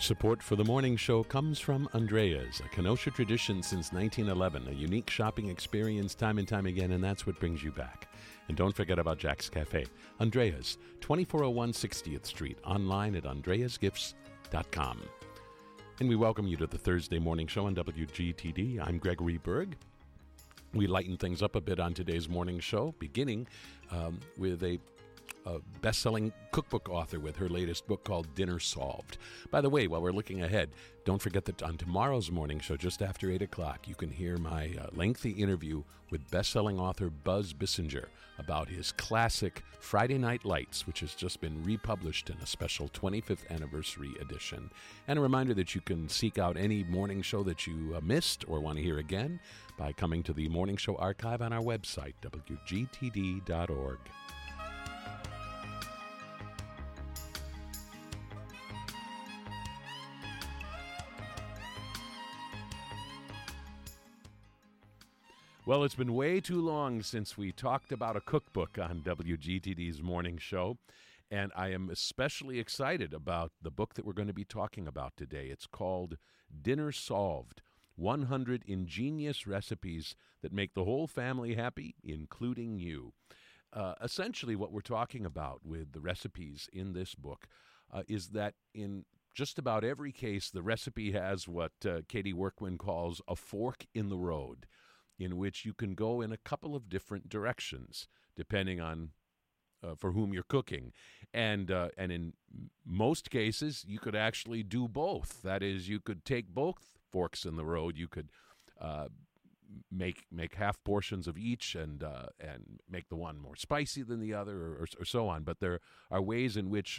Support for the morning show comes from Andrea's, a Kenosha tradition since 1911, a unique shopping experience time and time again, and that's what brings you back. And don't forget about Jack's Cafe. Andrea's, 2401 60th Street, online at andreasgifts.com. And we welcome you to the Thursday morning show on WGTD. I'm Gregory Berg. We lighten things up a bit on today's morning show, beginning with a best-selling cookbook author with her latest book called Dinner Solved. By the way, while we're looking ahead, don't forget that on tomorrow's morning show, just after 8 o'clock, you can hear my lengthy interview with best-selling author Buzz Bissinger about his classic Friday Night Lights, which has just been republished in a special 25th anniversary edition. And a reminder that you can seek out any morning show that you missed or want to hear again by coming to the morning show archive on our website, wgtd.org. Well, it's been way too long since we talked about a cookbook on WGTD's morning show, and I am especially excited about the book that we're going to be talking about today. It's called Dinner Solved, 100 Ingenious Recipes That Make the Whole Family Happy, Including You. Essentially, what we're talking about with the recipes in this book is that in just about every case, the recipe has what Katie Workman calls a fork in the road, in which you can go in a couple of different directions, depending on for whom you're cooking. And in most cases, you could actually do both. That is, you could take both forks in the road. You could make half portions of each and make the one more spicy than the other, or so on. But there are ways in which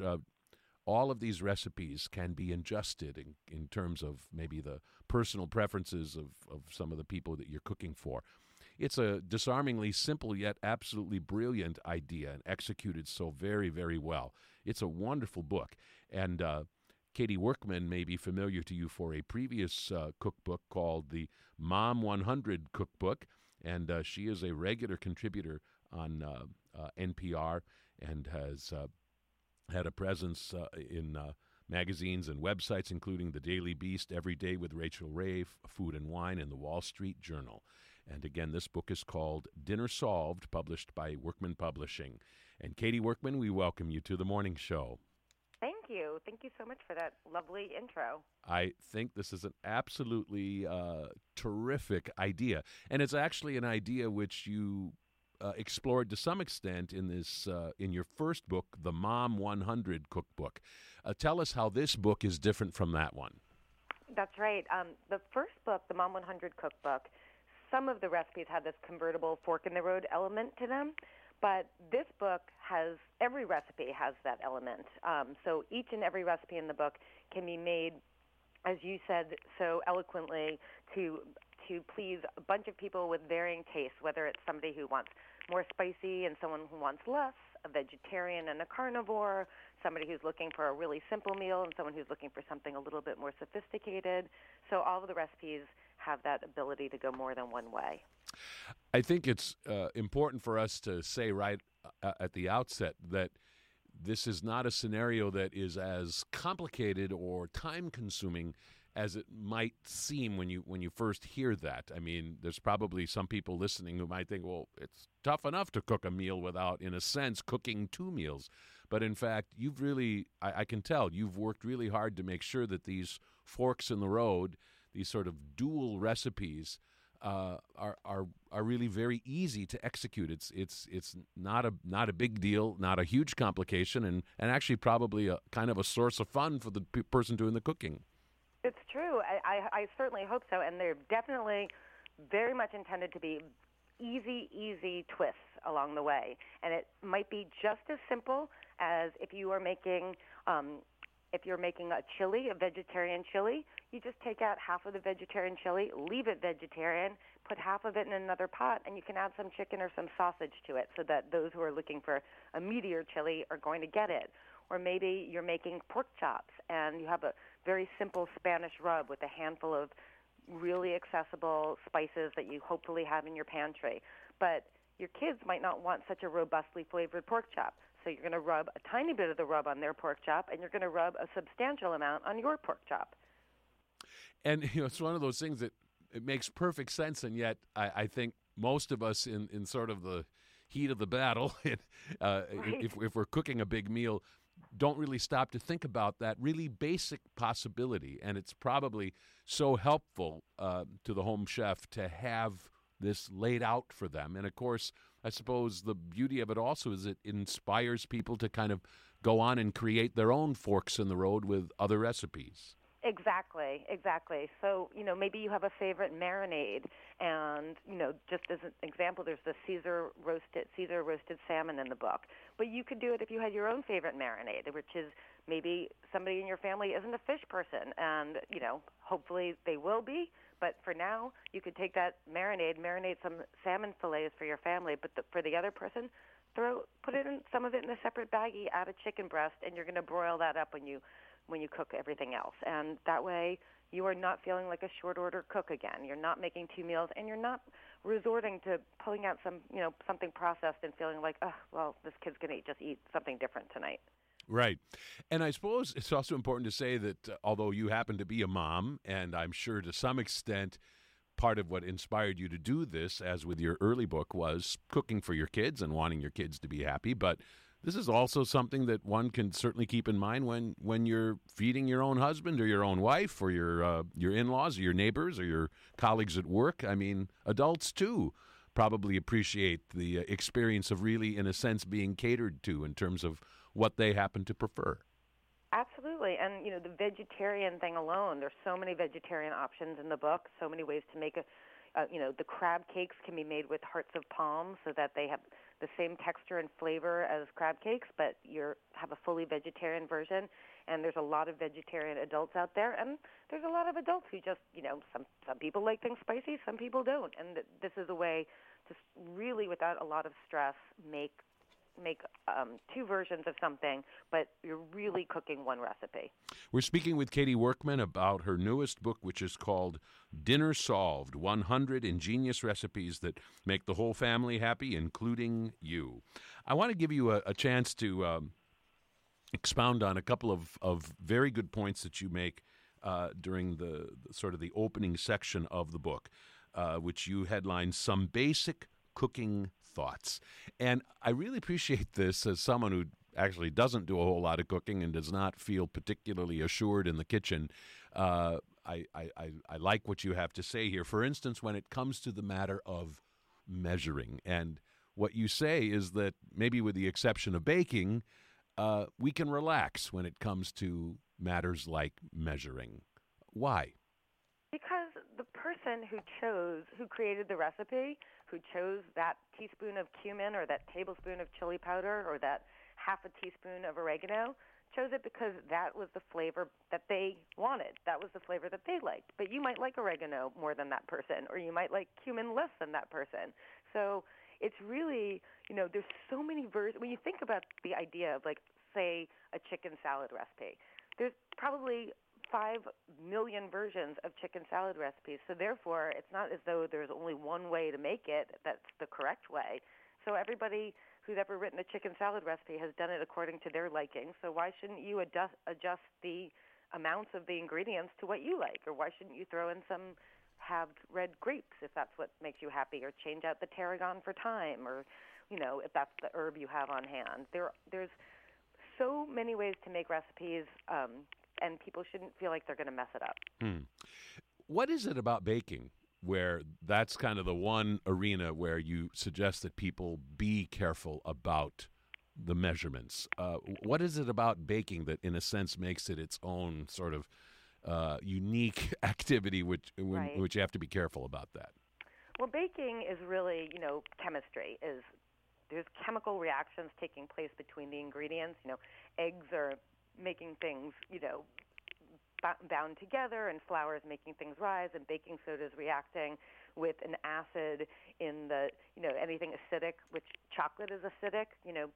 all of these recipes can be adjusted in terms of maybe the personal preferences of some of the people that you're cooking for. It's a disarmingly simple yet absolutely brilliant idea and executed so very, very well. It's a wonderful book. And Katie Workman may be familiar to you for a previous cookbook called the Mom 100 Cookbook. And she is a regular contributor on NPR and has had a presence in magazines and websites, including The Daily Beast, Every Day with Rachel Ray, Food and Wine, and The Wall Street Journal. And again, this book is called Dinner Solved, published by Workman Publishing. And Katie Workman, we welcome you to the morning show. Thank you. Thank you so much for that lovely intro. I think this is an absolutely terrific idea. And it's actually an idea which you explored to some extent in this in your first book, the Mom 100 Cookbook. Tell us how this book is different from that one. That's right. The first book, the Mom 100 Cookbook, some of the recipes had this convertible fork-in-the-road element to them, but this book has, every recipe has that element. So each and every recipe in the book can be made, as you said so eloquently, to please a bunch of people with varying tastes, whether it's somebody who wants more spicy and someone who wants less, a vegetarian and a carnivore, somebody who's looking for a really simple meal and someone who's looking for something a little bit more sophisticated. So all of the recipes have that ability to go more than one way. I think it's important for us to say right at the outset that this is not a scenario that is as complicated or time-consuming as it might seem when you first hear that. I mean, there's probably some people listening who might think, well, it's tough enough to cook a meal without, in a sense, cooking two meals. But in fact, you've really, I can tell, you've worked really hard to make sure that these forks in the road, these sort of dual recipes, are really very easy to execute. It's not a big deal, not a huge complication, and actually probably a kind of a source of fun for the person doing the cooking. It's true. I certainly hope so, and they're definitely very much intended to be easy twists along the way. And it might be just as simple as if you are making a chili, a vegetarian chili, you just take out half of the vegetarian chili, leave it vegetarian, put half of it in another pot, and you can add some chicken or some sausage to it so that those who are looking for a meatier chili are going to get it. Or maybe you're making pork chops and you have a very simple Spanish rub with a handful of really accessible spices that you hopefully have in your pantry. But your kids might not want such a robustly flavored pork chop. So you're going to rub a tiny bit of the rub on their pork chop, and you're going to rub a substantial amount on your pork chop. And it's one of those things that it makes perfect sense, and yet I think most of us in sort of the heat of the battle, Right. if we're cooking a big meal, don't really stop to think about that really basic possibility. And it's probably so helpful to the home chef to have this laid out for them. And, of course, I suppose the beauty of it also is it inspires people to kind of go on and create their own forks in the road with other recipes. Exactly. So, maybe you have a favorite marinade, and, just as an example, there's the Caesar roasted salmon in the book. But you could do it if you had your own favorite marinade, which is maybe somebody in your family isn't a fish person, and, hopefully they will be. But for now, you could take that marinade some salmon fillets for your family, but for the other person, put some of it in a separate baggie, add a chicken breast, and you're going to broil that up when you cook everything else. And that way you are not feeling like a short order cook again. You're not making two meals, and you're not resorting to pulling out something processed and feeling like, oh, well, this kid's going to just eat something different tonight. Right. And I suppose it's also important to say that although you happen to be a mom, and I'm sure to some extent part of what inspired you to do this, as with your early book, was cooking for your kids and wanting your kids to be happy, but this is also something that one can certainly keep in mind when you're feeding your own husband or your own wife or your in-laws or your neighbors or your colleagues at work. I mean, adults, too, probably appreciate the experience of really, in a sense, being catered to in terms of what they happen to prefer. Absolutely. And, the vegetarian thing alone, there's so many vegetarian options in the book, so many ways to make the crab cakes can be made with hearts of palm so that they have the same texture and flavor as crab cakes, but you have a fully vegetarian version. And there's a lot of vegetarian adults out there, and there's a lot of adults who just, some people like things spicy, some people don't. And this is a way to really, without a lot of stress, make two versions of something, but you're really cooking one recipe. We're speaking with Katie Workman about her newest book, which is called Dinner Solved, 100 Ingenious Recipes That Make the Whole Family Happy, Including You. I want to give you a chance to expound on a couple of very good points that you make during the sort of the opening section of the book, which you headline Some Basic Cooking Thoughts. And I really appreciate this as someone who actually doesn't do a whole lot of cooking and does not feel particularly assured in the kitchen. I like what you have to say here. For instance, when it comes to the matter of measuring, and what you say is that maybe with the exception of baking, we can relax when it comes to matters like measuring. Why? Because the person who created the recipe, who chose that teaspoon of cumin or that tablespoon of chili powder or that half a teaspoon of oregano, chose it because that was the flavor that they wanted. That was the flavor that they liked. But you might like oregano more than that person, or you might like cumin less than that person. So it's really, there's so many versions. When you think about the idea of, like, say, a chicken salad recipe, there's probably 5 million versions of chicken salad recipes. So therefore, it's not as though there's only one way to make it that's the correct way. So everybody who's ever written a chicken salad recipe has done it according to their liking. So why shouldn't you adjust the amounts of the ingredients to what you like? Or why shouldn't you throw in some halved red grapes if that's what makes you happy, or change out the tarragon for thyme, or, if that's the herb you have on hand? There's so many ways to make recipes, and people shouldn't feel like they're going to mess it up. What is it about baking where that's kind of the one arena where you suggest that people be careful about the measurements? What is it about baking that, in a sense, makes it its own sort of unique activity, which you have to be careful about that? Well, baking is really, chemistry. There's chemical reactions taking place between the ingredients. Eggs are making things, bound together, and flour is making things rise, and baking soda is reacting with an acid in the, anything acidic, which chocolate is acidic.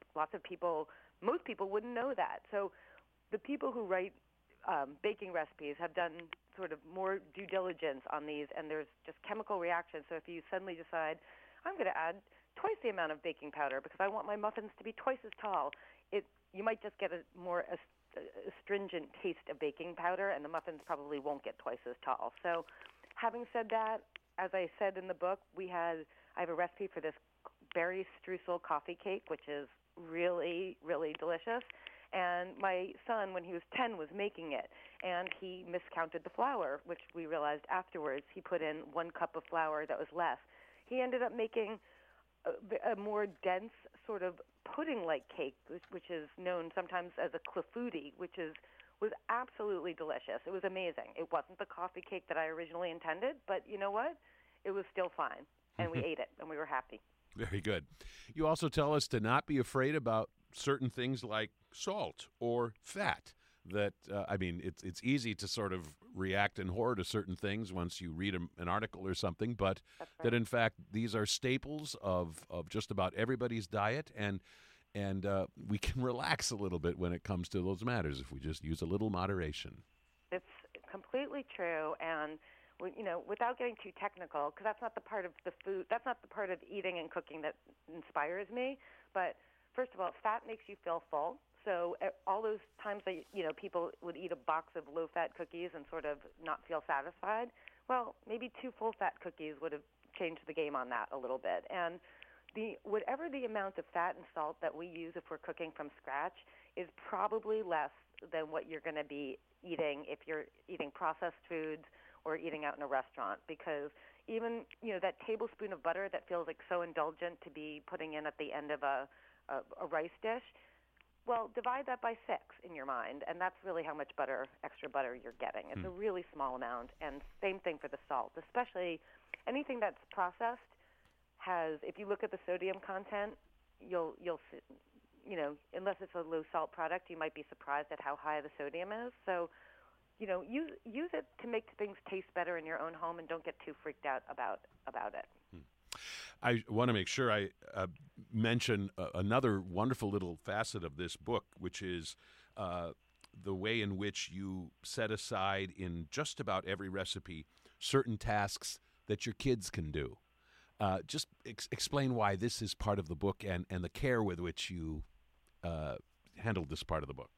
Most people wouldn't know that. So the people who write baking recipes have done sort of more due diligence on these, and there's just chemical reactions. So if you suddenly decide, I'm going to add twice the amount of baking powder because I want my muffins to be twice as tall. You might just get a more astringent taste of baking powder, and the muffins probably won't get twice as tall. So having said that, as I said in the book, I have a recipe for this berry streusel coffee cake, which is really, really delicious. And my son, when he was 10, was making it, and he miscounted the flour, which we realized afterwards. He put in 1 cup of flour that was less. He ended up making a more dense sort of pudding-like cake, which is known sometimes as a clafouti, was absolutely delicious. It was amazing. It wasn't the coffee cake that I originally intended, but you know what? It was still fine, and we ate it, and we were happy. Very good. You also tell us to not be afraid about certain things like salt or fat. That it's easy to sort of react in horror to certain things once you read an article or something, but That's right. that in fact these are staples of just about everybody's diet, and we can relax a little bit when it comes to those matters if we just use a little moderation. It's completely true, and without getting too technical, because that's not the part of the food, that's not the part of eating and cooking that inspires me. But first of all, fat makes you feel full. So all those times that people would eat a box of low-fat cookies and sort of not feel satisfied, well, maybe 2 full-fat cookies would have changed the game on that a little bit. And whatever the amount of fat and salt that we use if we're cooking from scratch is probably less than what you're going to be eating if you're eating processed foods or eating out in a restaurant. Because even that tablespoon of butter that feels like so indulgent to be putting in at the end of a rice dish, well, divide that by 6 in your mind, and that's really how much extra butter you're getting. It's a really small amount, and same thing for the salt. Especially anything that's processed if you look at the sodium content, you'll see, unless it's a low salt product, you might be surprised at how high the sodium is. So, use it to make things taste better in your own home, and don't get too freaked out about it. I want to make sure I mention another wonderful little facet of this book, which is the way in which you set aside in just about every recipe certain tasks that your kids can do. Just explain why this is part of the book and the care with which you handled this part of the book.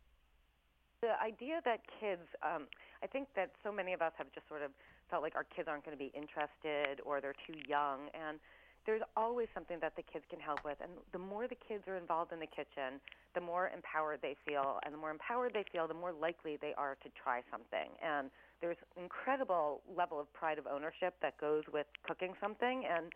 The idea that kids, I think that so many of us have just sort of felt like our kids aren't going to be interested or they're too young, and there's always something that the kids can help with. And the more the kids are involved in the kitchen, the more empowered they feel, and the more empowered they feel, the more likely they are to try something. And there's an incredible level of pride of ownership that goes with cooking something. And,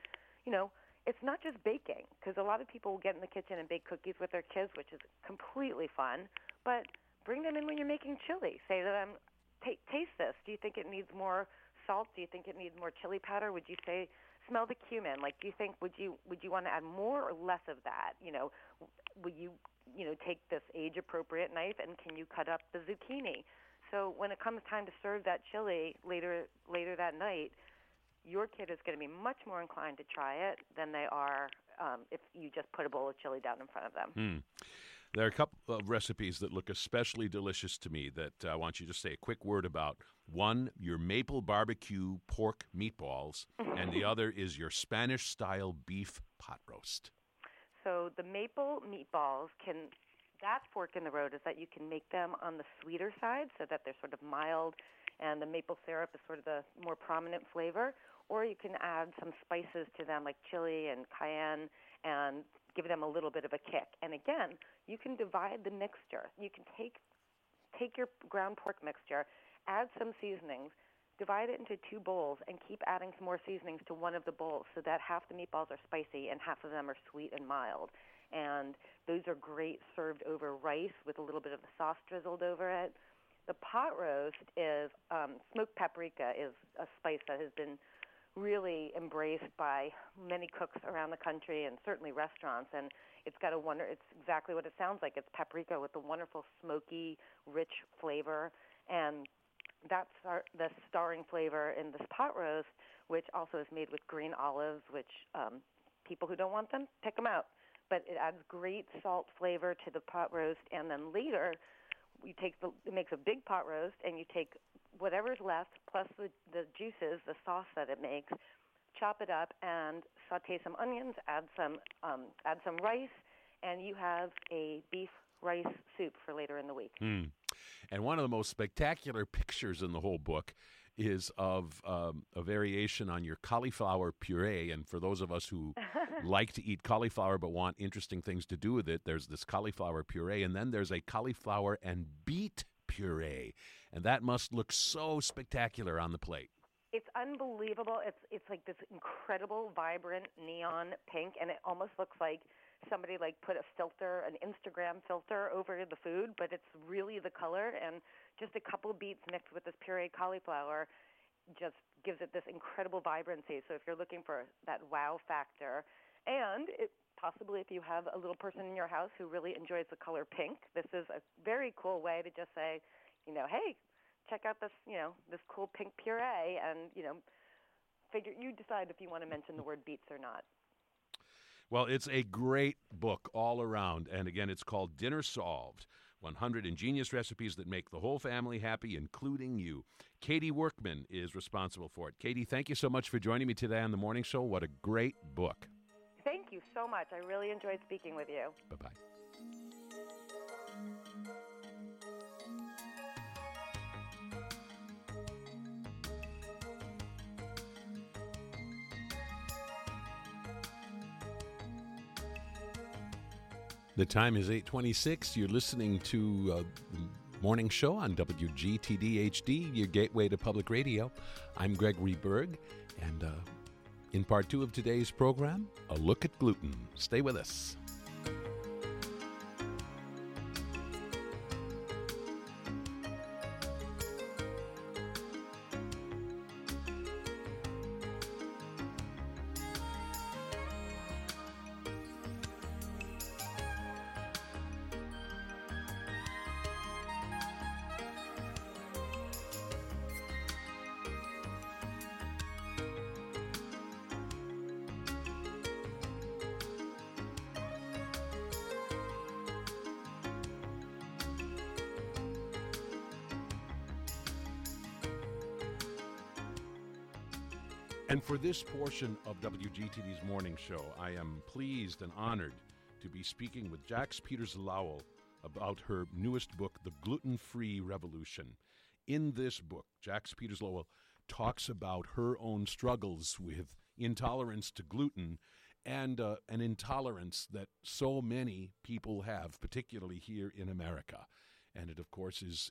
it's not just baking, because a lot of people will get in the kitchen and bake cookies with their kids, which is completely fun, but bring them in when you're making chili. Say to them, taste this. Do you think it needs more salt? Do you think it needs more chili powder? Would you say, smell the cumin? Like, do you think, would you want to add more or less of that? Would you, take this age-appropriate knife, and can you cut up the zucchini? So when it comes time to serve that chili later that night, your kid is going to be much more inclined to try it than they are if you just put a bowl of chili down in front of them. There are a couple of recipes that look especially delicious to me that I want you to say a quick word about. One, your maple barbecue pork meatballs, and the other is your Spanish-style beef pot roast. So the maple meatballs that's fork in the road, is that you can make them on the sweeter side so that they're sort of mild and the maple syrup is sort of the more prominent flavor, or you can add some spices to them like chili and cayenne and give them a little bit of a kick. And again, you can divide the mixture. You can take your ground pork mixture, add some seasonings, divide it into 2 bowls, and keep adding some more seasonings to one of the bowls so that half the meatballs are spicy and half of them are sweet and mild. And those are great served over rice with a little bit of the sauce drizzled over it. The pot roast is smoked paprika is a spice that has been really embraced by many cooks around the country and certainly restaurants. And it's exactly what it sounds like. It's paprika with a wonderful smoky, rich flavor. And that's the starring flavor in this pot roast, which also is made with green olives, which people who don't want them, pick them out. But it adds great salt flavor to the pot roast. And then later, it makes a big pot roast, and you take whatever's left plus the juices, the sauce that it makes, chop it up and saute some onions, add some rice, and you have a beef rice soup for later in the week. And one of the most spectacular pictures in the whole book is of a variation on your cauliflower puree. And for those of us who like to eat cauliflower but want interesting things to do with it, there's this cauliflower puree, and then there's a cauliflower and beet puree. And that must look so spectacular on the plate. It's unbelievable. It's like this incredible, vibrant neon pink, and it almost looks like somebody like put a filter, an Instagram filter over the food, but it's really the color, and just a couple beets mixed with this pureed cauliflower just gives it this incredible vibrancy. So if you're looking for that wow factor, and possibly if you have a little person in your house who really enjoys the color pink, this is a very cool way to just say, hey, check out this, this cool pink puree, and, you decide if you want to mention the word beets or not. Well, it's a great book all around. And again, it's called Dinner Solved, 100 Ingenious Recipes That Make the Whole Family Happy, including you. Katie Workman is responsible for it. Katie, thank you so much for joining me today on The Morning Show. What a great book. Thank you so much. I really enjoyed speaking with you. Bye-bye. The time is 8:26. You're listening to the Morning Show on WGTD HD, your gateway to public radio. I'm Gregory Berg, and in part 2 of today's program, a look at gluten. Stay with us. And for this portion of WGTD's Morning Show, I am pleased and honored to be speaking with Jax Peters-Lowell about her newest book, The Gluten-Free Revolution. In this book, Jax Peters-Lowell talks about her own struggles with intolerance to gluten and an intolerance that so many people have, particularly here in America. And it, of course, is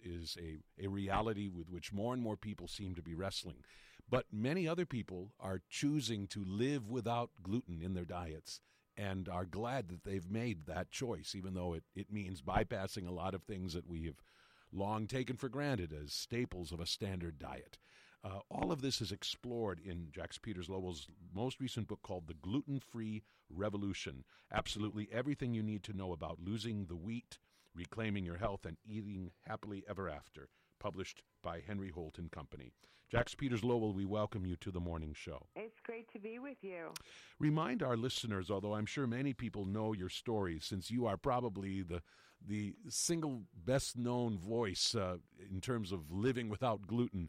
a reality with which more and more people seem to be wrestling. But many other people are choosing to live without gluten in their diets and are glad that they've made that choice, even though it means bypassing a lot of things that we have long taken for granted as staples of a standard diet. All of this is explored in Jax Peters-Lowell's most recent book called The Gluten-Free Revolution. Absolutely everything you need to know about losing the wheat, reclaiming your health, and eating happily ever after, published by Henry Holt & Company. Jax Peters-Lowell, we welcome you to the Morning Show. It's great to be with you. Remind our listeners, although I'm sure many people know your story, since you are probably the single best-known voice in terms of living without gluten,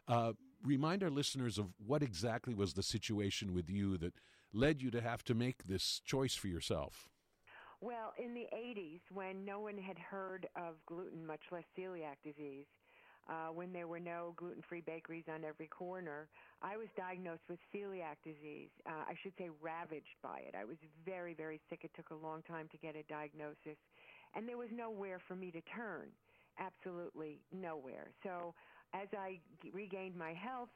remind our listeners of what exactly was the situation with you that led you to have to make this choice for yourself. Well, in the 80s, when no one had heard of gluten, much less celiac disease, when there were no gluten-free bakeries on every corner, I was diagnosed with celiac disease. I should say ravaged by it. I was very, very sick. It took a long time to get a diagnosis. And there was nowhere for me to turn, absolutely nowhere. So as I regained my health,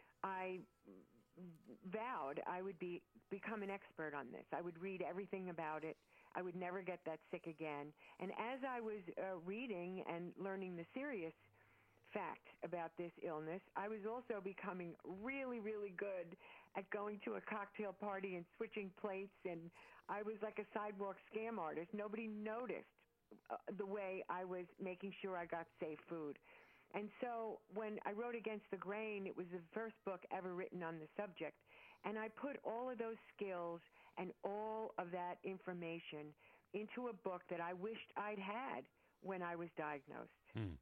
I vowed I would become an expert on this. I would read everything about it. I would never get that sick again. And as I was reading and learning the serious fact about this illness, I was also becoming really, really good at going to a cocktail party and switching plates, and I was like a sidewalk scam artist. Nobody noticed the way I was making sure I got safe food. And so when I wrote Against the Grain, it was the first book ever written on the subject, and I put all of those skills and all of that information into a book that I wished I'd had when I was diagnosed.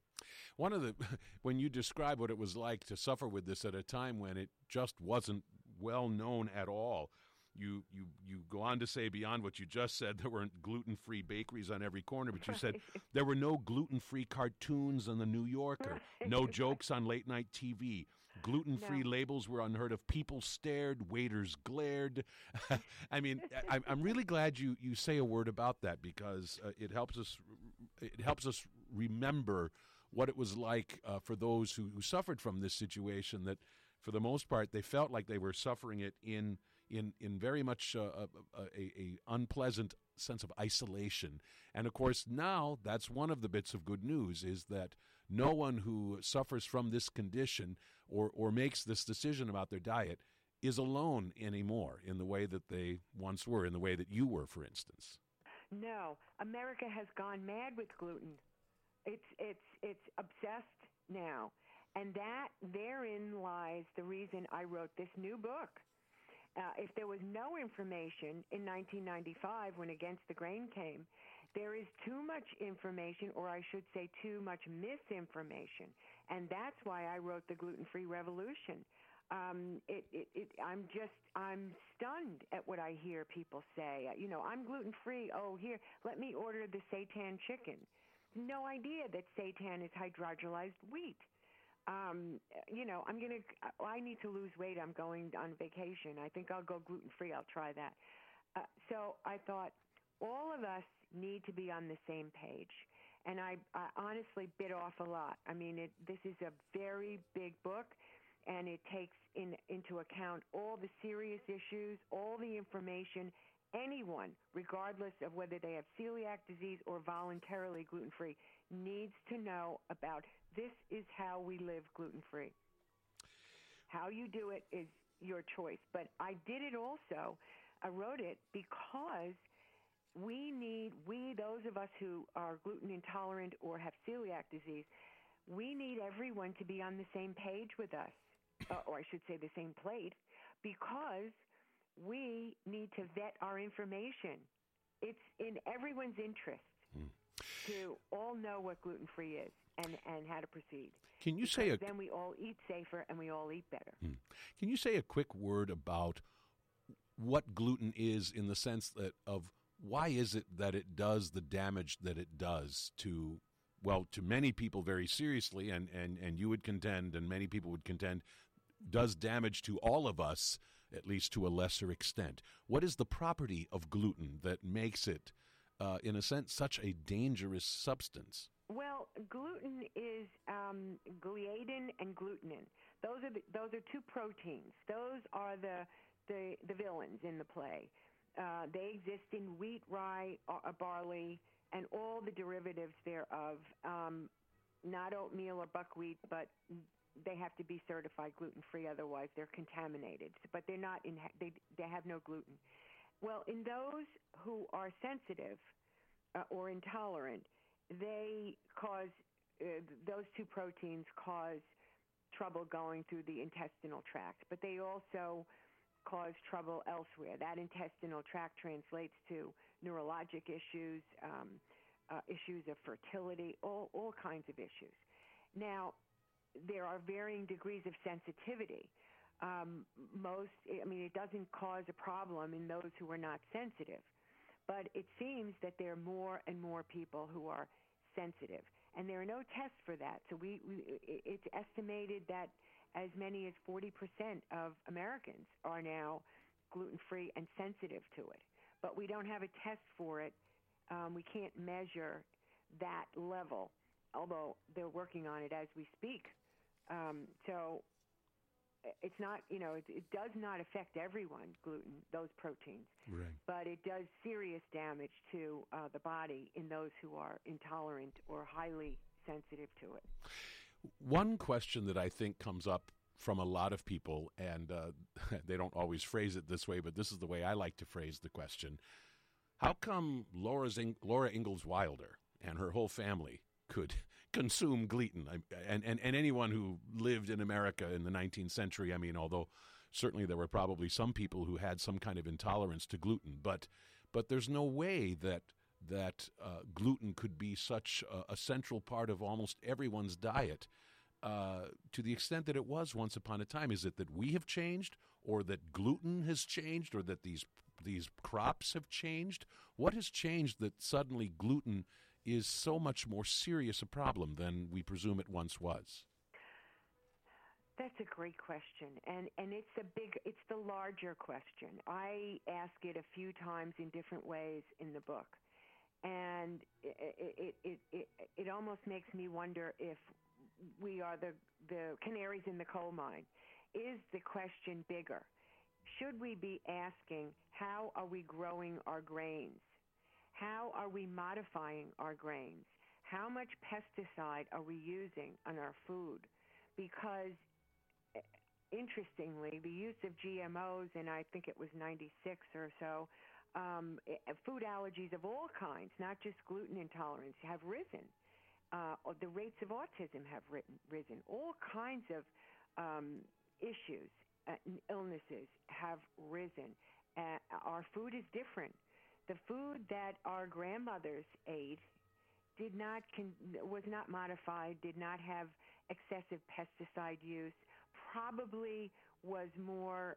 When you describe what it was like to suffer with this at a time when it just wasn't well known at all. You go on to say, beyond what you just said, there weren't gluten-free bakeries on every corner, but you said there were no gluten-free cartoons on the New Yorker, no jokes on late-night TV. Gluten-free labels were unheard of. People stared, waiters glared. I mean, I'm really glad you say a word about that, because it helps us remember what it was like for those who suffered from this situation, that for the most part they felt like they were suffering it in very much a unpleasant sense of isolation. And of course now that's one of the bits of good news, is that no one who suffers from this condition or makes this decision about their diet is alone anymore in the way that they once were, in the way that you were, for instance. No, America has gone mad with gluten. It's obsessed now. And therein lies the reason I wrote this new book. If there was no information in 1995 when Against the Grain came, there is too much information, or I should say too much misinformation. And that's why I wrote The Gluten-Free Revolution. I'm stunned at what I hear people say. I'm gluten-free. Oh, here, let me order the seitan chicken. No idea that seitan is hydrogenized wheat. I need to lose weight. I'm going on vacation. I think I'll go gluten-free. I'll try that. So I thought all of us need to be on the same page. And I honestly bit off a lot. I mean, this is a very big book, and it takes into account all the serious issues, all the information. Anyone, regardless of whether they have celiac disease or voluntarily gluten-free, needs to know about this is how we live gluten-free. How you do it is your choice. But I did it also. I wrote it because those of us who are gluten intolerant or have celiac disease, we need everyone to be on the same page with us, or I should say the same plate, because we need to vet our information. It's in everyone's interest to all know what gluten-free is and how to proceed. Can you then we all eat safer and we all eat better. Can you say a quick word about what gluten is, in the sense that of why is it that it does the damage that it does to many people very seriously, and you would contend, and many people would contend, does damage to all of us, at least to a lesser extent? What is the property of gluten that makes it, in a sense, such a dangerous substance? Well, gluten is gliadin and glutenin. Those are two proteins. Those are the villains in the play. They exist in wheat, rye, barley, and all the derivatives thereof. Not oatmeal or buckwheat, but they have to be certified gluten-free, otherwise they're contaminated. But they're not they have no gluten. Well, in those who are sensitive or intolerant, they cause those two proteins cause trouble going through the intestinal tract, but they also cause trouble elsewhere. That intestinal tract translates to neurologic issues, issues of fertility, all kinds of issues. Now, there are varying degrees of sensitivity. It doesn't cause a problem in those who are not sensitive, but it seems that there are more and more people who are sensitive, and there are no tests for that. So it's estimated that as many as 40% of Americans are now gluten-free and sensitive to it, but we don't have a test for it. We can't measure that level, although they're working on it as we speak. So it's not, it does not affect everyone, gluten, those proteins, right, but it does serious damage to the body in those who are intolerant or highly sensitive to it. One question that I think comes up from a lot of people, and they don't always phrase it this way, but this is the way I like to phrase the question: how come Laura Ingalls Wilder and her whole family could consume gluten? And anyone who lived in America in the 19th century, although certainly there were probably some people who had some kind of intolerance to gluten, but there's no way that gluten could be such a central part of almost everyone's diet to the extent that it was once upon a time. Is it that we have changed, or that gluten has changed, or that these crops have changed? What has changed that suddenly gluten is so much more serious a problem than we presume it once was? That's a great question, and it's the larger question. I ask it a few times in different ways in the book, and it almost makes me wonder if we are the canaries in the coal mine. Is the question bigger? Should we be asking, how are we growing our grains? How are we modifying our grains? How much pesticide are we using on our food? Because, interestingly, the use of GMOs, and I think it was 96 or so, food allergies of all kinds, not just gluten intolerance, have risen. The rates of autism have risen. All kinds of issues, illnesses have risen. Our food is different. The food that our grandmothers ate was not modified, did not have excessive pesticide use, probably was more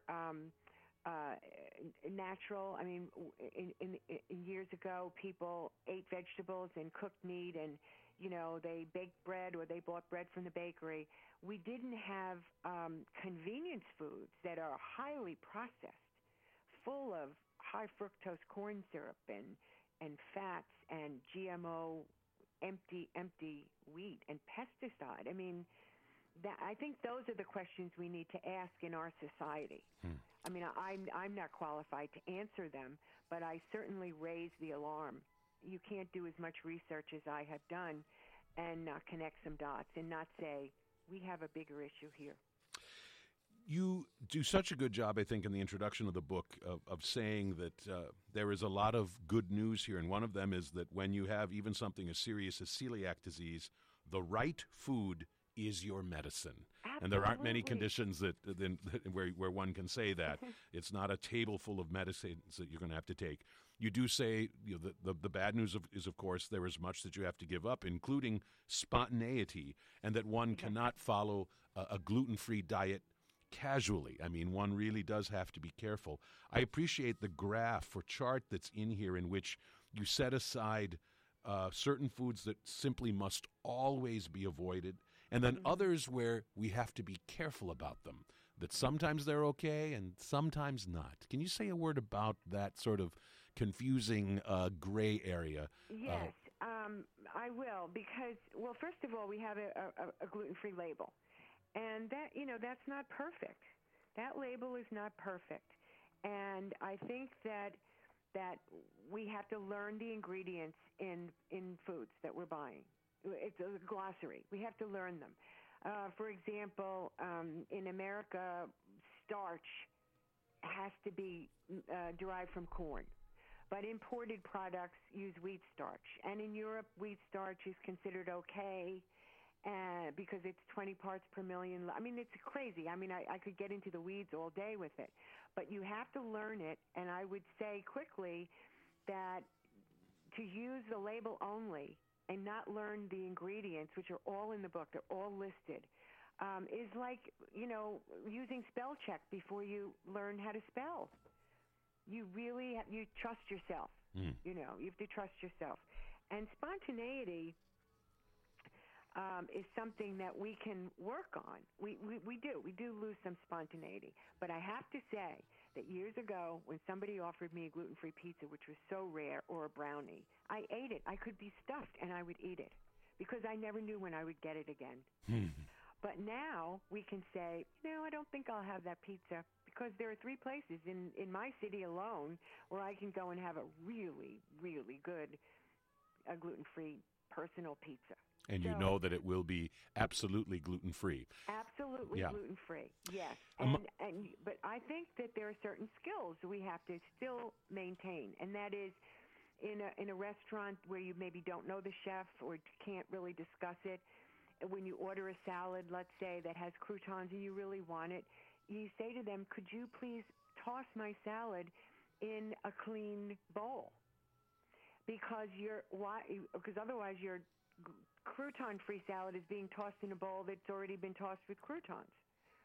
natural. I mean, in years ago, people ate vegetables and cooked meat, and they baked bread or they bought bread from the bakery. We didn't have convenience foods that are highly processed, full of high fructose corn syrup and fats and GMO empty wheat and pesticide. I mean, I think those are the questions we need to ask in our society. I mean, I'm not qualified to answer them, but I certainly raise the alarm. You can't do as much research as I have done and not connect some dots and not say, we have a bigger issue here. You do such a good job, I think, in the introduction of the book of saying that there is a lot of good news here. And one of them is that when you have even something as serious as celiac disease, the right food is your medicine. Absolutely. And there aren't many conditions where one can say that. It's not a table full of medicines that you're going to have to take. You do say the bad news is, of course, there is much that you have to give up, including spontaneity, and that one cannot follow a gluten-free diet casually. I mean, one really does have to be careful. I appreciate the graph or chart that's in here in which you set aside certain foods that simply must always be avoided, and then others where we have to be careful about them, that sometimes they're okay and sometimes not. Can you say a word about that sort of confusing gray area? Yes, I will, because, well, first of all, we have a gluten-free label. And that's not perfect. That label is not perfect. And I think that we have to learn the ingredients in foods that we're buying. It's a glossary. We have to learn them. For example, in America, starch has to be derived from corn. But imported products use wheat starch. And in Europe, wheat starch is considered okay because it's 20 parts per million. I mean, it's crazy. I mean, I could get into the weeds all day with it. But you have to learn it. And I would say quickly that to use the label only and not learn the ingredients, which are all in the book, they're all listed, is like, using spell check before you learn how to spell. You really you trust yourself. You have to trust yourself. And spontaneity is something that we can work on. We do lose some spontaneity. But I have to say that years ago, when somebody offered me a gluten-free pizza, which was so rare, or a brownie, I ate it. I could be stuffed, and I would eat it because I never knew when I would get it again. But now we can say, I don't think I'll have that pizza, because there are 3 places in my city alone where I can go and have a really, really good gluten-free personal pizza. And you know that it will be absolutely gluten-free. Absolutely gluten-free, yes. But I think that there are certain skills we have to still maintain, and that is in a restaurant where you maybe don't know the chef or can't really discuss it. When you order a salad, let's say, that has croutons and you really want it, you say to them, could you please toss my salad in a clean bowl? Because otherwise your crouton-free salad is being tossed in a bowl that's already been tossed with croutons.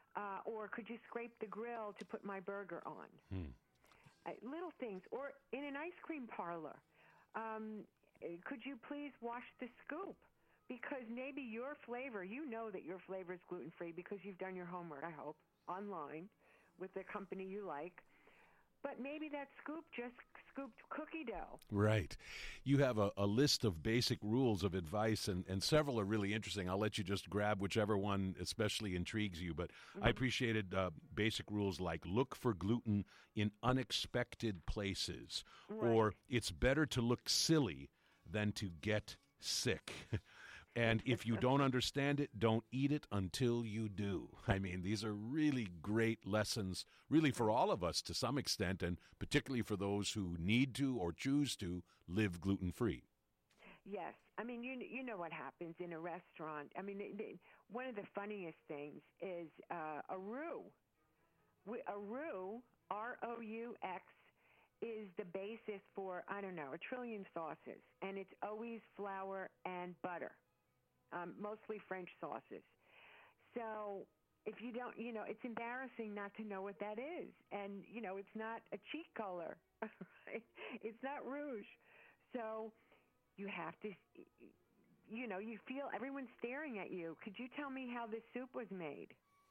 Or could you scrape the grill to put my burger on? Little things. Or in an ice cream parlor, could you please wash the scoop? Because maybe your flavor, you know that your flavor is gluten-free because you've done your homework, I hope, online with the company you like. But maybe that scoop just scooped cookie dough. Right. You have a list of basic rules of advice, and several are really interesting. I'll let you just grab whichever one especially intrigues you. But I appreciated basic rules like look for gluten in unexpected places, or it's better to look silly than to get sick. And if you don't understand it, don't eat it until you do. I mean, these are really great lessons, really for all of us to some extent, and particularly for those who need to or choose to live gluten-free. Yes. I mean, you know what happens in a restaurant. I mean, one of the funniest things is a roux. A roux, R-O-U-X, is the basis for, I don't know, a trillion sauces. And it's always flour and butter. Mostly French sauces. So if you don't, it's embarrassing not to know what that is. And, it's not a cheek color. Right? It's not rouge. So you have to, you feel everyone's staring at you. Could you tell me how this soup was made?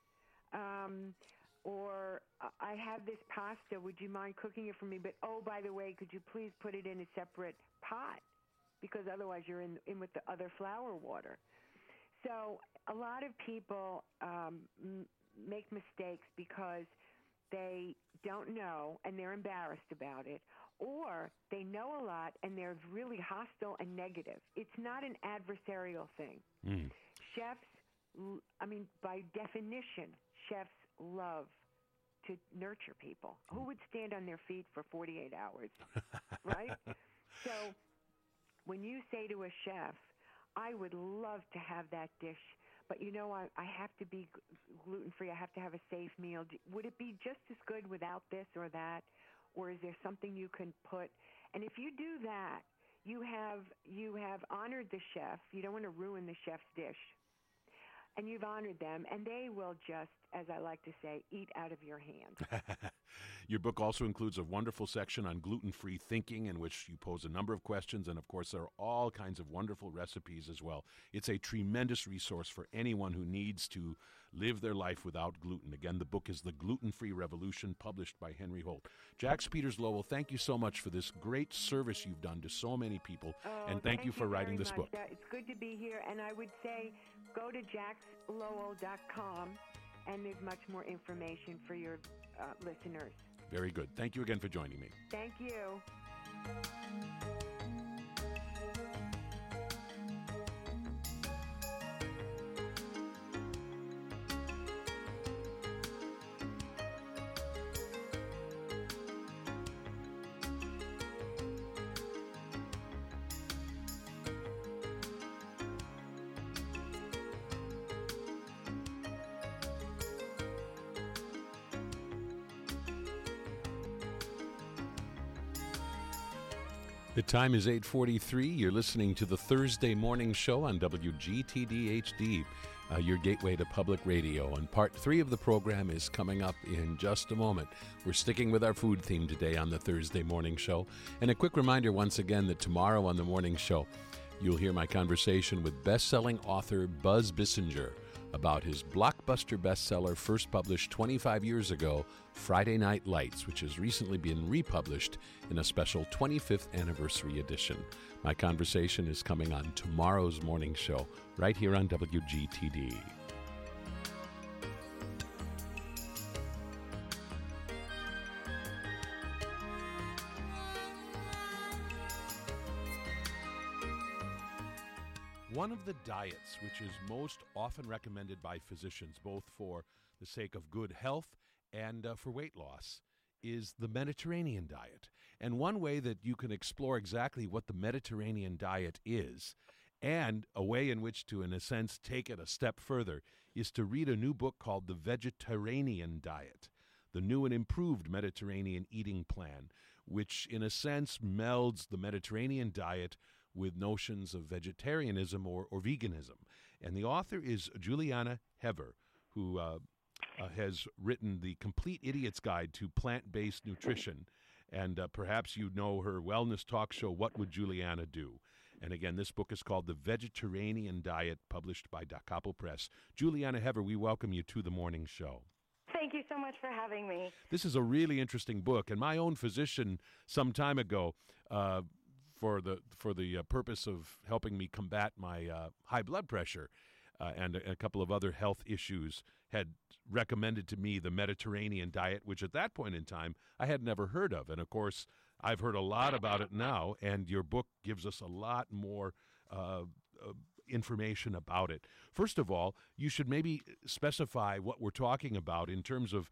Or I have this pasta. Would you mind cooking it for me? But, oh, by the way, could you please put it in a separate pot? Because otherwise you're in with the other flour water. So a lot of people make mistakes because they don't know and they're embarrassed about it, or they know a lot and they're really hostile and negative. It's not an adversarial thing. Chefs, by definition, chefs love to nurture people. Who would stand on their feet for 48 hours, right? So when you say to a chef, I would love to have that dish, but I have to be gluten-free. I have to have a safe meal. Would it be just as good without this or that? Or is there something you can put? And if you do that, you have honored the chef. You don't want to ruin the chef's dish. And you've honored them, and they will just, as I like to say, eat out of your hand. Your book also includes a wonderful section on gluten-free thinking in which you pose a number of questions, and of course there are all kinds of wonderful recipes as well. It's a tremendous resource for anyone who needs to live their life without gluten. Again, the book is The Gluten-Free Revolution, published by Henry Holt. Jax Peters Lowell, thank you so much for this great service you've done to so many people, and thank you for writing this book. It's good to be here, and I would say go to jaxlowell.com, and there's much more information for your listeners. Very good. Thank you again for joining me. Thank you. The time is 8:43. You're listening to the Thursday Morning Show on WGTD-HD, your gateway to public radio. And part 3 of the program is coming up in just a moment. We're sticking with our food theme today on the Thursday Morning Show. And a quick reminder once again that tomorrow on the Morning Show, you'll hear my conversation with best-selling author Buzz Bissinger about his blockbuster bestseller first published 25 years ago, Friday Night Lights, which has recently been republished in a special 25th anniversary edition. My conversation is coming on tomorrow's morning show, right here on WGTD. One of the diets which is most often recommended by physicians, both for the sake of good health and for weight loss, is the Mediterranean diet. And one way that you can explore exactly what the Mediterranean diet is, and a way in which to, in a sense, take it a step further, is to read a new book called The Vegetarian Diet, the new and improved Mediterranean eating plan, which in a sense melds the Mediterranean diet with notions of vegetarianism or veganism. And the author is Juliana Hever, who has written The Complete Idiot's Guide to Plant-Based Nutrition. And perhaps you know her wellness talk show, What Would Juliana Do? And again, this book is called The Vegetarian Diet, published by Da Capo Press. Juliana Hever, we welcome you to the morning show. Thank you so much for having me. This is a really interesting book, and my own physician some time ago, for the purpose of helping me combat my high blood pressure and a couple of other health issues, had recommended to me the Mediterranean diet, which at that point in time I had never heard of. And of course, I've heard a lot about it now, and your book gives us a lot more information about it. First of all, you should maybe specify what we're talking about in terms of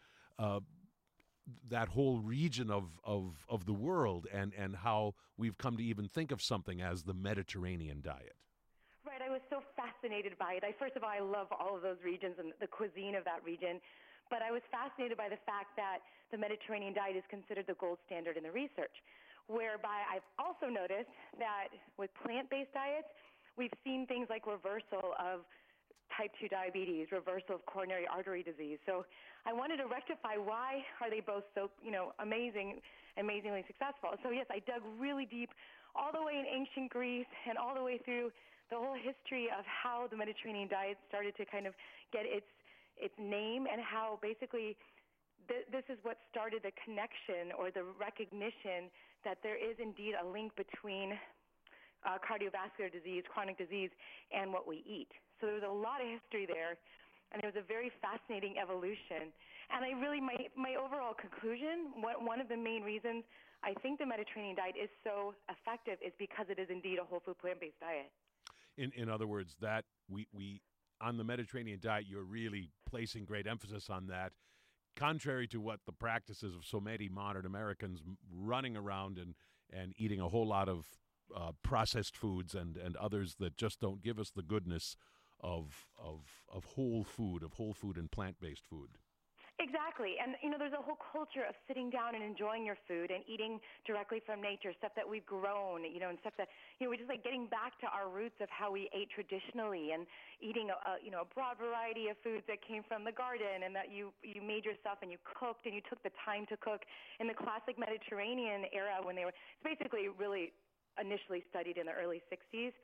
that whole region of the world and how we've come to even think of something as the Mediterranean diet. Right, I was so fascinated by it. First of all, I love all of those regions and the cuisine of that region. But I was fascinated by the fact that the Mediterranean diet is considered the gold standard in the research, whereby I've also noticed that with plant-based diets, we've seen things like reversal of type 2 diabetes, reversal of coronary artery disease. So I wanted to rectify why are they both so, amazingly successful. So yes, I dug really deep all the way in ancient Greece and all the way through the whole history of how the Mediterranean diet started to kind of get its name, and how basically this is what started the connection or the recognition that there is indeed a link between cardiovascular disease, chronic disease, and what we eat. So there was a lot of history there, and it was a very fascinating evolution. And I really, my overall conclusion, one of the main reasons I think the Mediterranean diet is so effective is because it is indeed a whole food plant-based diet. In other words, that we on the Mediterranean diet, you're really placing great emphasis on that, contrary to what the practices of so many modern Americans running around and eating a whole lot of processed foods and others that just don't give us the goodness of whole food and plant-based food. Exactly. And, there's a whole culture of sitting down and enjoying your food and eating directly from nature, stuff that we've grown, and stuff that, we're just like getting back to our roots of how we ate traditionally and eating, a broad variety of foods that came from the garden and that you made yourself and you cooked and you took the time to cook. In the classic Mediterranean era, when it's basically really initially studied in the early 60s,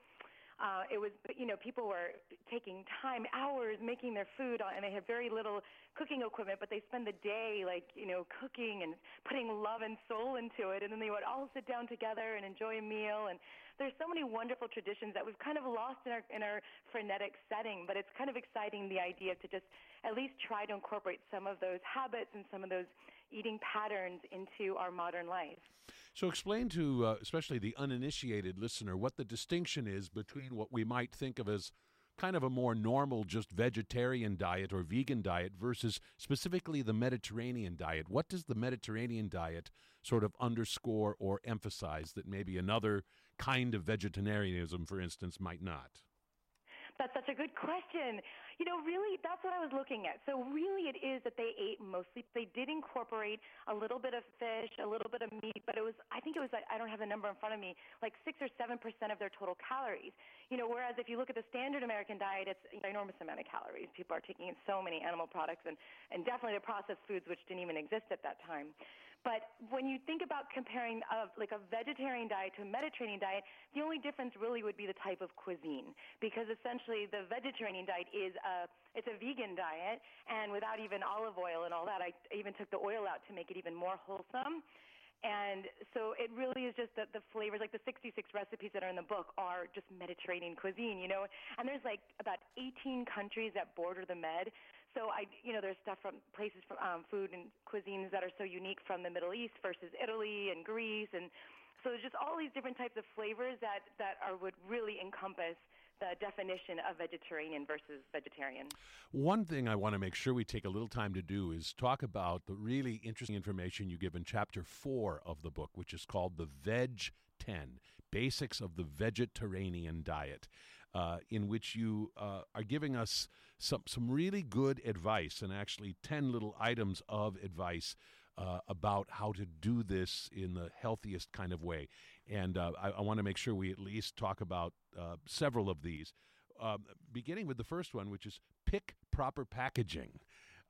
it was, people were taking time, hours making their food, and they had very little cooking equipment, but they spend the day, cooking and putting love and soul into it, and then they would all sit down together and enjoy a meal. And there's so many wonderful traditions that we've kind of lost in our frenetic setting, but it's kind of exciting, the idea to just at least try to incorporate some of those habits and some of those eating patterns into our modern life. So explain to especially the uninitiated listener what the distinction is between what we might think of as kind of a more normal, just vegetarian diet or vegan diet versus specifically the Mediterranean diet. What does the Mediterranean diet sort of underscore or emphasize that maybe another kind of vegetarianism, for instance, might not? That's such a good question. Really, that's what I was looking at. So really it is that they ate mostly, they did incorporate a little bit of fish, a little bit of meat, but I think it was, I don't have the number in front of me, like 6 or 7% of their total calories. Whereas if you look at the standard American diet, it's an enormous amount of calories. People are taking in so many animal products and definitely the processed foods, which didn't even exist at that time. But when you think about comparing a vegetarian diet to a Mediterranean diet, the only difference really would be the type of cuisine, because essentially the Mediterranean diet it's a vegan diet, and without even olive oil and all that. I even took the oil out to make it even more wholesome. And so it really is just that the flavors, like the 66 recipes that are in the book, are just Mediterranean cuisine, And there's about 18 countries that border the Med. So there's stuff from places from food and cuisines that are so unique from the Middle East versus Italy and Greece, and so there's just all these different types of flavors that would really encompass the definition of Mediterranean versus vegetarian. One thing I want to make sure we take a little time to do is talk about the really interesting information you give in Chapter 4 of the book, which is called The Veg 10, Basics of the Vegetarian Diet, in which you are giving us some really good advice, and actually 10 little items of advice about how to do this in the healthiest kind of way. And I want to make sure we at least talk about several of these, beginning with the first one, which is pick proper packaging.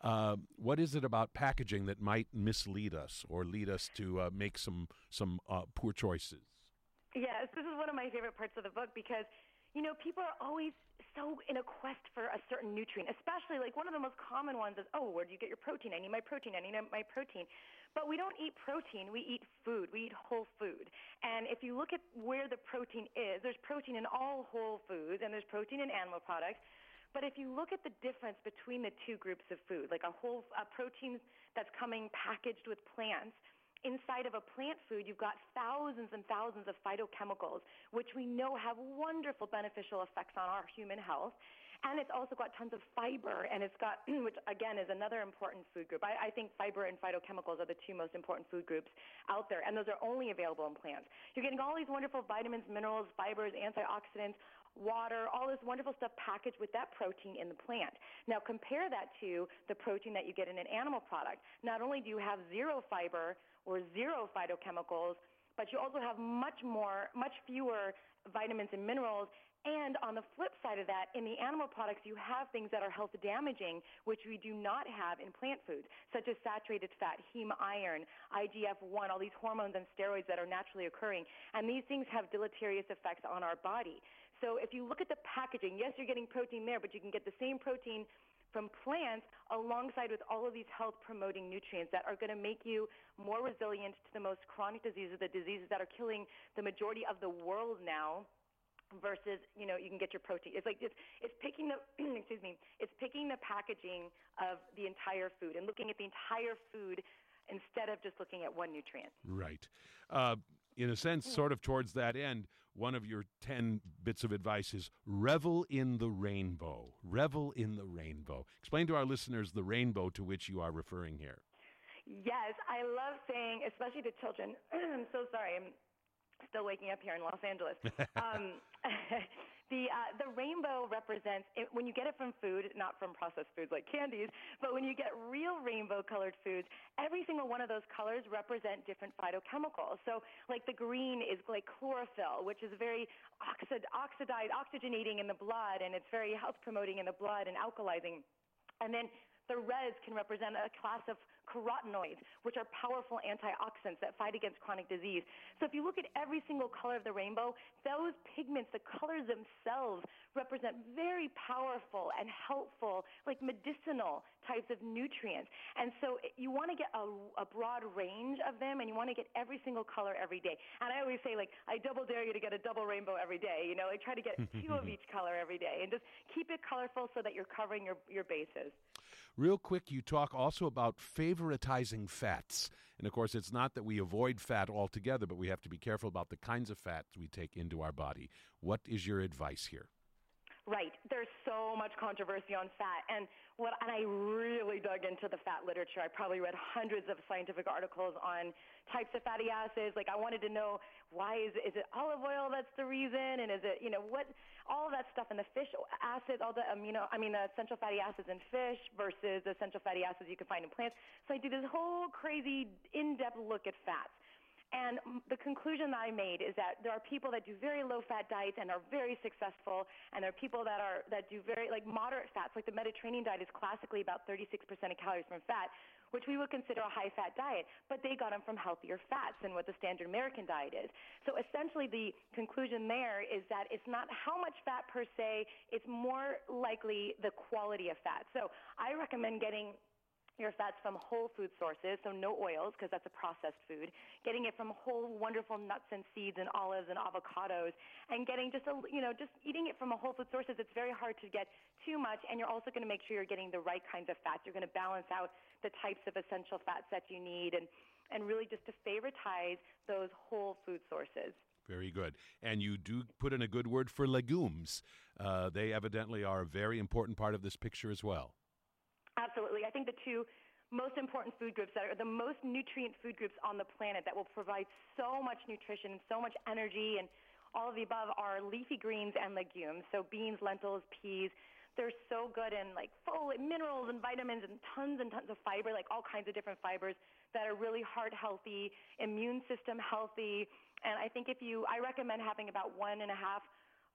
What is it about packaging that might mislead us or lead us to make some poor choices? Yes, this is one of my favorite parts of the book because, people are always so in a quest for a certain nutrient, especially like one of the most common ones is, oh, where do you get your protein? I need my protein. I need my protein. But we don't eat protein. We eat food. We eat whole food. And if you look at where the protein is, there's protein in all whole foods and there's protein in animal products. But if you look at the difference between the two groups of food, like a protein that's coming packaged with plants, inside of a plant food, you've got thousands and thousands of phytochemicals, which we know have wonderful beneficial effects on our human health. And it's also got tons of fiber, and it's got, which again is another important food group. I think fiber and phytochemicals are the two most important food groups out there, and those are only available in plants. You're getting all these wonderful vitamins, minerals, fibers, antioxidants, water, all this wonderful stuff packaged with that protein in the plant. Now compare that to the protein that you get in an animal product. Not only do you have zero fiber or zero phytochemicals, but you also have much fewer vitamins and minerals. And on the flip side of that, in the animal products, you have things that are health damaging, which we do not have in plant foods, such as saturated fat, heme iron, IGF-1, all these hormones and steroids that are naturally occurring. And these things have deleterious effects on our body. So if you look at the packaging, yes, you're getting protein there, but you can get the same protein from plants alongside with all of these health-promoting nutrients that are going to make you more resilient to the most chronic diseases, the diseases that are killing the majority of the world now, versus, you can get your protein. It's like it's picking the it's picking the packaging of the entire food and looking at the entire food instead of just looking at one nutrient. Right. In a sense, sort of towards that end, one of your 10 bits of advice is revel in the rainbow. Revel in the rainbow. Explain to our listeners the rainbow to which you are referring here. Yes, I love saying, especially to children, I'm so sorry, I'm still waking up here in Los Angeles. The rainbow represents, when you get it from food, not from processed foods like candies, but when you get real rainbow-colored foods, every single one of those colors represent different phytochemicals. So like the green is like chlorophyll, which is very oxygenating in the blood, and it's very health-promoting in the blood and alkalizing. And then the reds can represent a class of carotenoids, which are powerful antioxidants that fight against chronic disease. So if you look at every single color of the rainbow, those pigments, the colors themselves, represent very powerful and helpful, like medicinal types of nutrients. And so you want to get a broad range of them, and you want to get every single color every day. And I always say, like, I double dare you to get a double rainbow every day. Like try to get two of each color every day, and just keep it colorful so that you're covering your bases. Real quick, you talk also about favoritizing fats. And, of course, it's not that we avoid fat altogether, but we have to be careful about the kinds of fats we take into our body. What is your advice here? Right. There's so much controversy on fat. And I really dug into the fat literature. I probably read hundreds of scientific articles on types of fatty acids. Like I wanted to know why is it olive oil that's the reason? And is it, what, all of that stuff in the fish acids, all the essential fatty acids in fish versus the essential fatty acids you can find in plants. So I did this whole crazy in-depth look at fats. And the conclusion that I made is that there are people that do very low-fat diets and are very successful, and there are people that do very moderate fats. Like the Mediterranean diet is classically about 36% of calories from fat, which we would consider a high-fat diet, but they got them from healthier fats than what the standard American diet is. So essentially the conclusion there is that it's not how much fat per se, it's more likely the quality of fat. So I recommend getting your fats from whole food sources, so no oils because that's a processed food, getting it from whole wonderful nuts and seeds and olives and avocados, and getting just eating it from a whole food sources. It's very hard to get too much, and you're also going to make sure you're getting the right kinds of fats. You're going to balance out the types of essential fats that you need, and really just to favoritize those whole food sources. Very good. And you do put in a good word for legumes. They evidently are a very important part of this picture as well. Absolutely. I think the two most important food groups that are the most nutrient food groups on the planet that will provide so much nutrition and so much energy and all of the above are leafy greens and legumes. So beans, lentils, peas, they're so good in full minerals and vitamins and tons of fiber, like all kinds of different fibers that are really heart healthy, immune system healthy. And I think I recommend having about 1.5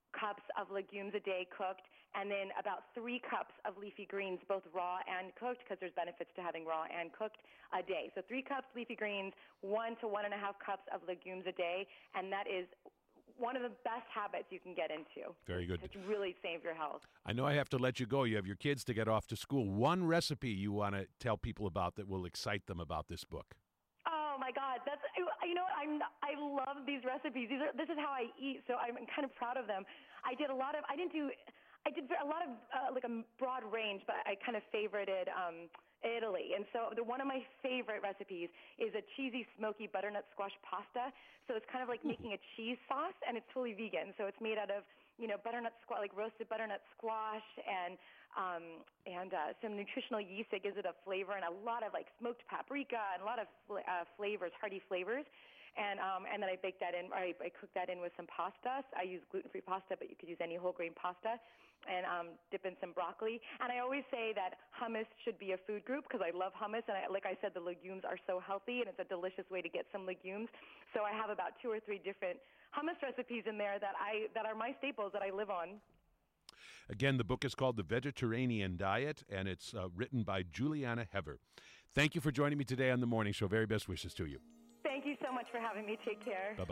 cups of legumes a day cooked, and then about 3 cups of leafy greens, both raw and cooked, because there's benefits to having raw and cooked a day. So 3 cups leafy greens, 1 to 1.5 cups of legumes a day, and that is one of the best habits you can get into. Very good. To really save your health. I know I have to let you go. You have your kids to get off to school. One recipe you want to tell people about that will excite them about this book. Oh my God, that's I love these recipes. This is how I eat, so I'm kind of proud of them. I did a lot of like a broad range, but I kind of favorited Italy. And so one of my favorite recipes is a cheesy, smoky butternut squash pasta. So it's kind of like making a cheese sauce, and it's fully vegan. So it's made out of, butternut squash, like roasted butternut squash, and some nutritional yeast that gives it a flavor, and a lot of like smoked paprika and a lot of flavors, hearty flavors. And then I bake that in, or I cook that in with some pasta. I use gluten-free pasta, but you could use any whole grain pasta, and dip in some broccoli. And I always say that hummus should be a food group because I love hummus. And like I said, the legumes are so healthy, and it's a delicious way to get some legumes. So I have about 2 or 3 different hummus recipes in there that are my staples that I live on. Again, the book is called The Vegetarian Diet, and it's written by Juliana Hever. Thank you for joining me today on The Morning Show. Very best wishes to you. Thank you so much for having me. Take care. Bye-bye.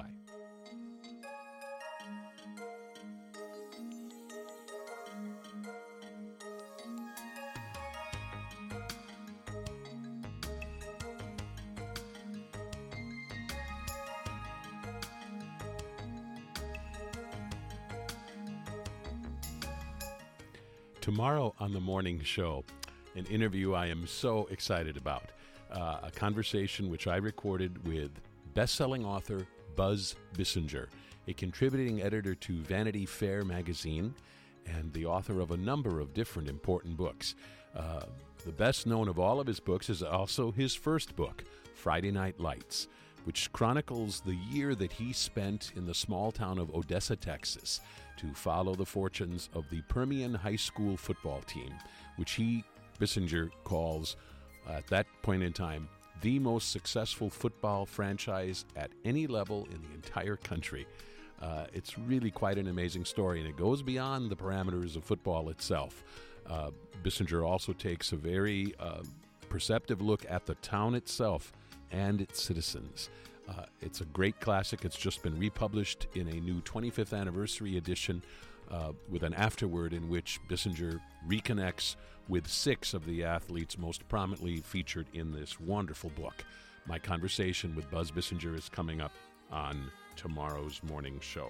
Tomorrow on The Morning Show, an interview I am so excited about. A conversation which I recorded with best-selling author Buzz Bissinger, a contributing editor to Vanity Fair magazine and the author of a number of different important books. The best known of all of his books is also his first book, Friday Night Lights, which chronicles the year that he spent in the small town of Odessa, Texas, to follow the fortunes of the Permian High School football team, which he, Bissinger, calls, at that point in time, the most successful football franchise at any level in the entire country. It's really quite an amazing story, and it goes beyond the parameters of football itself. Bissinger also takes a very perceptive look at the town itself and its citizens. It's a great classic. It's just been republished in a new 25th anniversary edition with an afterword in which Bissinger reconnects with 6 of the athletes most prominently featured in this wonderful book. My conversation with Buzz Bissinger is coming up on tomorrow's morning show.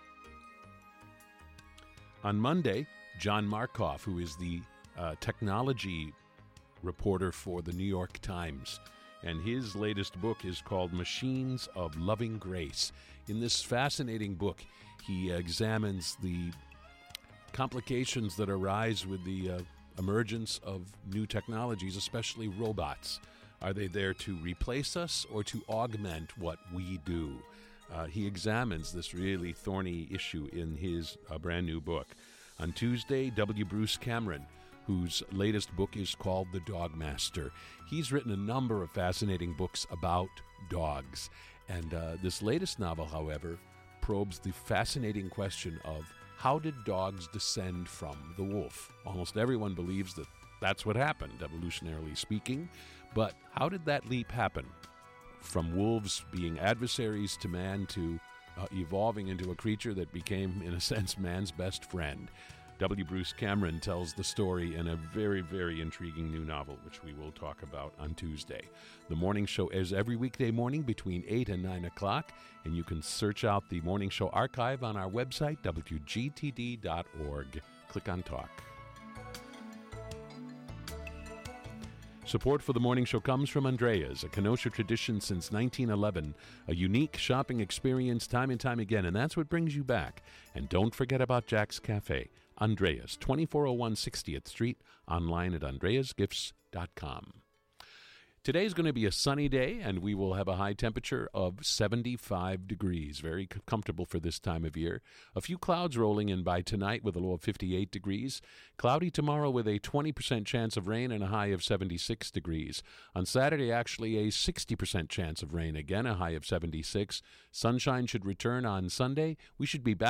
On Monday, John Markoff, who is the technology reporter for the New York Times, and his latest book is called Machines of Loving Grace. In this fascinating book, he examines the complications that arise with the emergence of new technologies, especially robots. Are they there to replace us or to augment what we do? He examines this really thorny issue in his brand new book. On Tuesday, W. Bruce Cameron, whose latest book is called The Dog Master. He's written a number of fascinating books about dogs. And this latest novel, however, probes the fascinating question of how did dogs descend from the wolf? Almost everyone believes that that's what happened, evolutionarily speaking. But how did that leap happen? From wolves being adversaries to man to evolving into a creature that became, in a sense, man's best friend. W. Bruce Cameron tells the story in a very, very intriguing new novel, which we will talk about on Tuesday. The morning show airs every weekday morning between 8 and 9 o'clock, and you can search out the morning show archive on our website, wgtd.org. Click on Talk. Support for the morning show comes from Andrea's, a Kenosha tradition since 1911, a unique shopping experience time and time again, and that's what brings you back. And don't forget about Jack's Cafe, Andrea's, 2401 60th Street, online at andreasgifts.com. Today's going to be a sunny day, and we will have a high temperature of 75 degrees. Very comfortable for this time of year. A few clouds rolling in by tonight with a low of 58 degrees. Cloudy tomorrow with a 20% chance of rain and a high of 76 degrees. On Saturday, actually a 60% chance of rain. Again, a high of 76. Sunshine should return on Sunday. We should be back